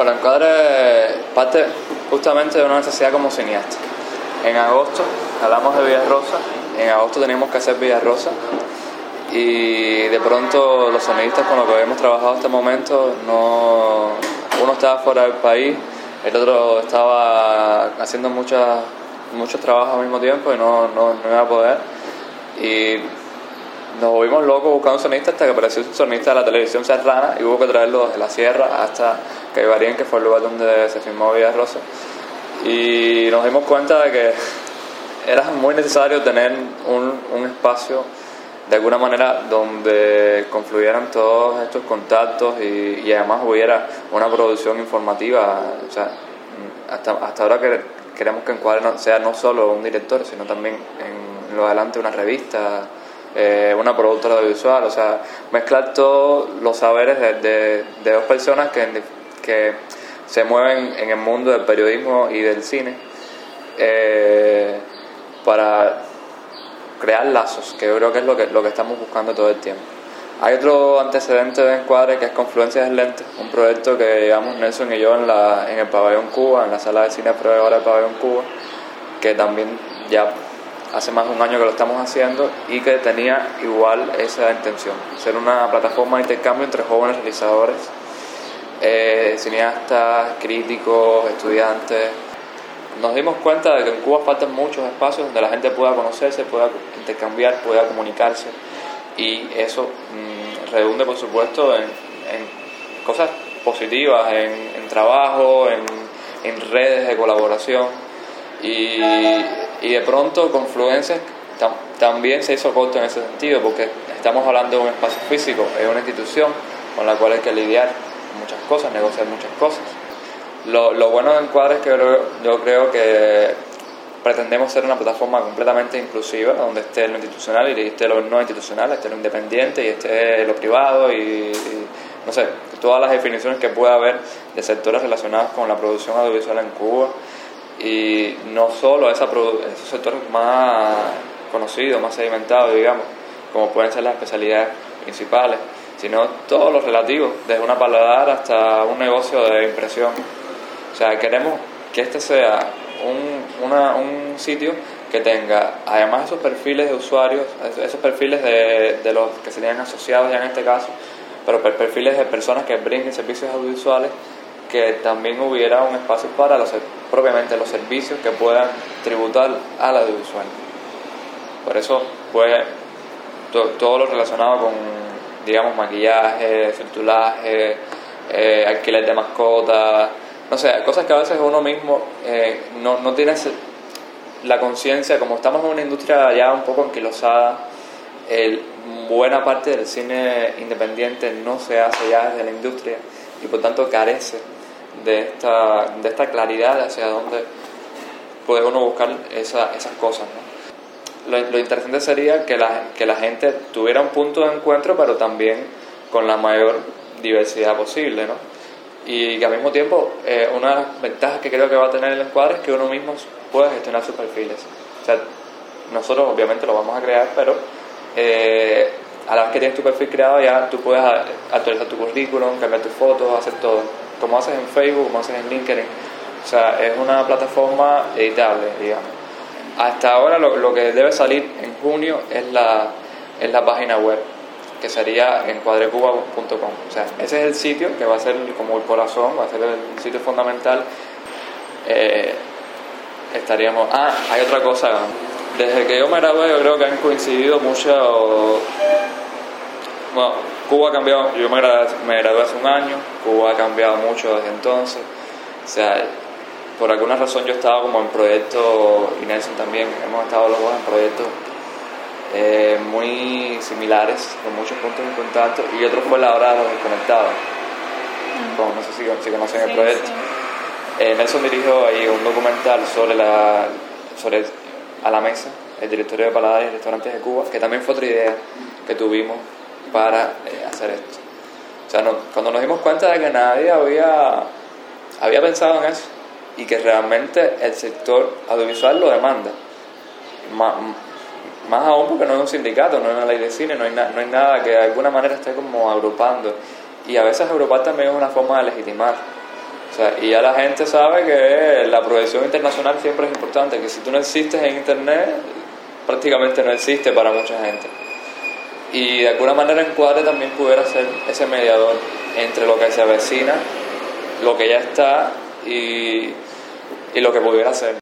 Bueno, Encuadre parte justamente de una necesidad como cineasta. En agosto hablamos de Villarrosa, en agosto teníamos que hacer Villarrosa y de pronto los sonidistas con los que habíamos trabajado hasta el momento, uno estaba fuera del país, el otro estaba haciendo muchos trabajos al mismo tiempo y no iba a poder. Y nos volvimos locos buscando un sonista hasta que apareció un sonista de la televisión serrana y hubo que traerlo desde la sierra hasta Caibarien, que fue el lugar donde se filmó Villarrosa. Y nos dimos cuenta de que era muy necesario tener un espacio de alguna manera donde confluyeran todos estos contactos y además hubiera una producción informativa. O sea, hasta ahora queremos que Encuadre sea no solo un director, sino también en lo adelante una revista, una productora audiovisual, o sea, mezclar todos los saberes de dos personas que se mueven en el mundo del periodismo y del cine, para crear lazos, que yo creo que es lo que estamos buscando todo el tiempo. Hay otro antecedente de Encuadre que es Confluencias del Lente, un proyecto que llevamos Nelson y yo en el Pabellón Cuba, en la sala de cine proveedora del Pabellón Cuba, que también ya hace más de un año que lo estamos haciendo y que tenía igual esa intención, ser una plataforma de intercambio entre jóvenes realizadores, cineastas, críticos, estudiantes. Nos dimos cuenta de que en Cuba faltan muchos espacios donde la gente pueda conocerse, pueda intercambiar, pueda comunicarse, y eso redunde por supuesto en cosas positivas, en trabajo, en redes de colaboración, y de pronto Confluencias también se hizo corto en ese sentido, porque estamos hablando de un espacio físico, es una institución con la cual hay que lidiar muchas cosas, negociar muchas cosas. Lo bueno de Encuadre es que yo creo que pretendemos ser una plataforma completamente inclusiva, donde esté lo institucional y esté lo no institucional, esté lo independiente y esté lo privado y no sé, todas las definiciones que pueda haber de sectores relacionados con la producción audiovisual en Cuba, y no solo esos sectores más conocidos, más sedimentados, digamos, como pueden ser las especialidades principales, sino todos los relativos, desde una paladar hasta un negocio de impresión. O sea, queremos que este sea un sitio que tenga, además esos perfiles de usuarios, esos perfiles de los que serían asociados ya en este caso, pero perfiles de personas que brinden servicios audiovisuales, que también hubiera un espacio para propiamente los servicios que puedan tributar al audiovisual. Por eso, pues, todo lo relacionado con, digamos, maquillaje, circulaje, alquiler de mascotas, no sé, cosas que a veces uno mismo no tiene la conciencia, como estamos en una industria ya un poco anquilosada, buena parte del cine independiente no se hace ya desde la industria y por tanto carece de esta claridad hacia dónde puede uno buscar esas cosas, ¿no? Lo interesante sería que la gente tuviera un punto de encuentro, pero también con la mayor diversidad posible, ¿no? Y que al mismo tiempo, una de las ventajas que creo que va a tener el Encuadre es que uno mismo puede gestionar sus perfiles. O sea, nosotros obviamente lo vamos a crear, pero a la vez que tienes tu perfil creado, ya tú puedes actualizar tu currículum, cambiar tus fotos, hacer todo, como haces en Facebook, como haces en LinkedIn. O sea, es una plataforma editable, digamos. Hasta ahora lo que debe salir en junio es la página web, que sería encuadrecuba.com. O sea, ese es el sitio que va a ser como el corazón, va a ser el sitio fundamental. Hay otra cosa. Desde que yo me gradué, yo creo que han coincidido mucho. Bueno, Cuba ha cambiado. Yo me gradué hace un año. Cuba ha cambiado mucho desde entonces. O sea, por alguna razón yo estaba como en proyectos, y Nelson también, hemos estado los dos en proyectos muy similares, con muchos puntos de contacto, y otro fue la hora de los desconectados. Como, no sé si conocen el proyecto. Sí. Nelson dirigió ahí un documental sobre A la Mesa, el directorio de paladares y restaurantes de Cuba, que también fue otra idea que tuvimos para hacer esto. O sea, cuando nos dimos cuenta de que nadie había pensado en eso y que realmente el sector audiovisual lo demanda, más aún porque no es un sindicato, no es una ley de cine, no hay nada que de alguna manera esté como agrupando, y a veces agrupar también es una forma de legitimar O sea, y ya la gente sabe que la proyección internacional siempre es importante, que si tú no existes en Internet, prácticamente no existe para mucha gente. Y de alguna manera Encuadre también pudiera ser ese mediador entre lo que se avecina, lo que ya está y lo que pudiera ser.